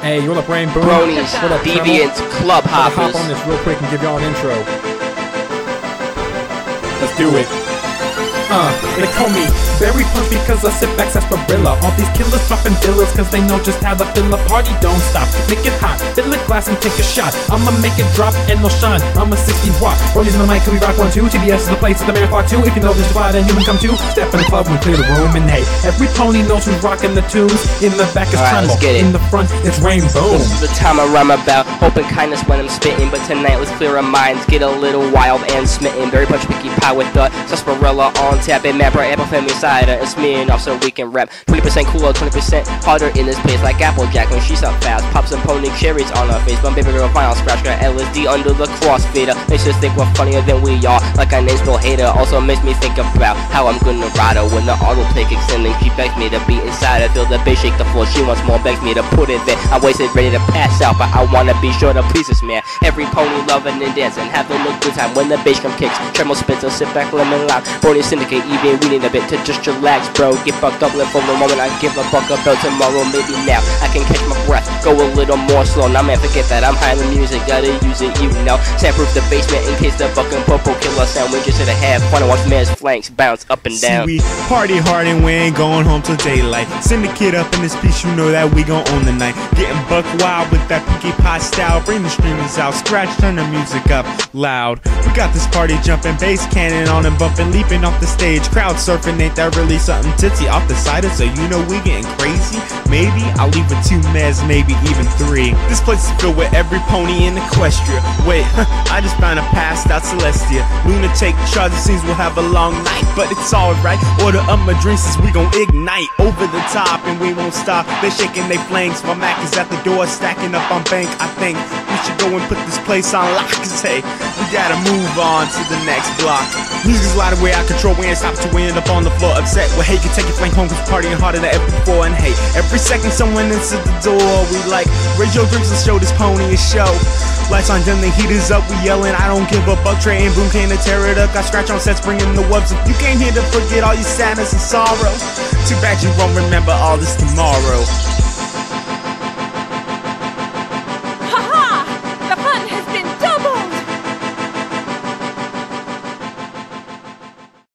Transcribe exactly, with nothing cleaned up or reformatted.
Hey, what up, Rain Boom? Bronies, What up, Deviants, Club I'll Hoppers. hop on this real quick and give y'all an intro. Let's do it. Uh, they call me Berry Punch because I sit back sarsaparilla. All these killers dropping dillas cause they know just how to fill a party. Don't stop, make it hot, fill a glass and take a shot. I'ma make it drop and no shine, I'm a sixty watt. Bronies in the mic, we rock one two. T B S is the place, the man flock two. If you know this spot then you can come too. Step in the club and clear the room. And hey, every pony knows who's rocking the tunes. In the back is Alright, Tremble, let's get it. in the front it's Rainbow. This is the time I rhyme about hoping kindness when I'm spitting. But tonight let's clear our minds, get a little wild and smitten. Berry Punch, Mickey Pie with the sarsaparilla on tap. And Mapper, Apple Family Cider, it's me and off so we can rap. twenty percent cooler, twenty percent harder in this place. Like Applejack when she's up fast. Pop some pony cherries on her face. But baby girl vinyl scratch, got L S D under the crossfader. Makes us think we're funnier than we are. Like our name's Bill Hader. Also makes me think about how I'm gonna ride her when the autoplay kicks in. And she begs me to be inside her. Feel the bass shake the floor. She wants more, begs me to put it there. I'm wasted, ready to pass out, but I wanna be sure to please this man. Every pony loving and dancing, having a good time when the bass drum kicks. Tremble spins, so sit back, lemon loud. Brony syndicate, even we need a bit to just relax, bro. Get fucked up, live for the moment. I give a fuck about tomorrow, maybe now. I can catch my breath, go a little more slow. Now man, forget that I'm high in the music, gotta use it, you know. Soundproof the basement in case the fucking popo killer sandwiches to the have fun and watch man's flanks bounce up and down. See, we party hard and we ain't going home till daylight. Send the kid up in this piece, you know that we gon' own the night. Getting buck wild with that Pinkie Pie style. Bring the streamers out, scratch, turn the music up loud. We got this party jumping, bass cannon on and bumping, leaping off the stage. Crowd surfing, ain't that really something titsy off the side of, so you know we getting crazy. Maybe I'll leave with two mez, maybe even three. This place is filled with every pony in Equestria. Wait, I just found a passed out Celestia. Lunatic charge, it seems we'll have a long night, but it's alright. Order up my drinks as we gon' ignite over the top and we won't stop. They shaking they flanks, my Mac is at the door, stacking up on bank. I think we should go and put this place on lock, cause hey, we gotta move on to the next block. Music's loud way out control, we ain't stop till we end up on the floor upset. Well, hey, you can take your flank home cause partying harder than ever before. And hey, every second someone inside the door, we like, raise your drinks and show this pony a show. Lights on, then the heat is up, we yelling, I don't give a fuck. Trey and Boom came to tear it up, got scratch on sets, bringing the wubs. If you came here to forget all your sadness and sorrow, too bad you won't remember all this tomorrow.